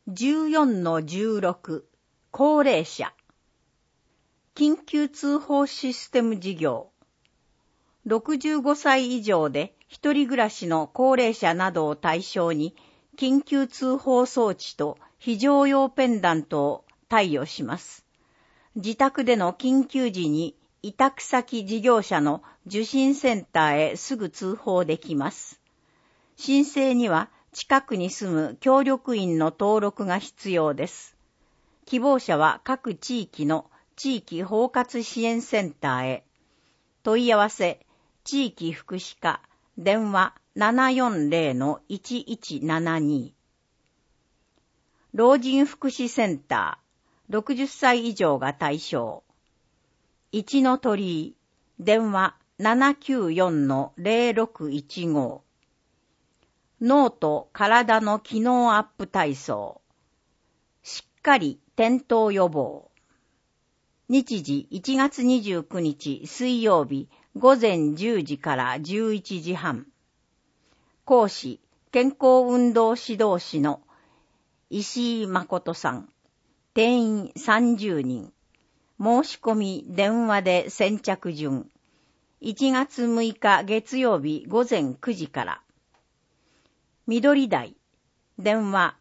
14-16 高齢者緊急通報システム事業65歳以上で一人暮らしの高齢者などを対象に緊急通報装置と非常用ペンダントを貸与します。自宅での緊急時に委託先事業者の受信センターへすぐ通報できます。申請には近くに住む協力員の登録が必要です。希望者は各地域の地域包括支援センターへ。問い合わせ、地域福祉課、電話 740-1172。老人福祉センター、60歳以上が対象。一の鳥居、電話 794-0615。脳と体の機能アップ体操。しっかり転倒予防。日時1月29日水曜日午前10時から11時半。講師、健康運動指導士の石井誠さん。定員30人。申し込み電話で先着順。1月6日月曜日午前9時から。緑台。電話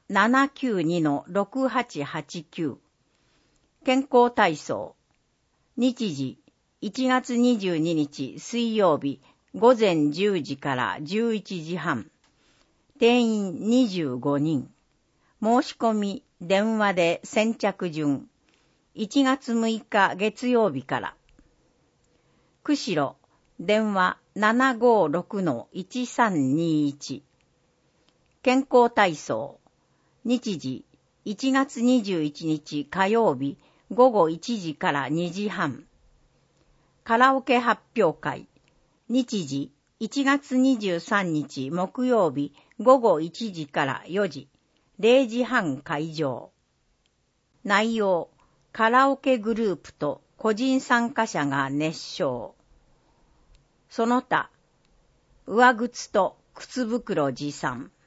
792-6889。健康体操。日時1月22日水曜日午前10時から11時半。定員25人。申し込み電話で先着順。1月6日月曜日から。釧路。電話 756-1321。健康体操。日時1月21日火曜日午後1時から2時半。カラオケ発表会。日時1月23日木曜日午後1時から4時。0時半会場。内容、カラオケグループと個人参加者が熱唱。その他、上靴と靴袋持参。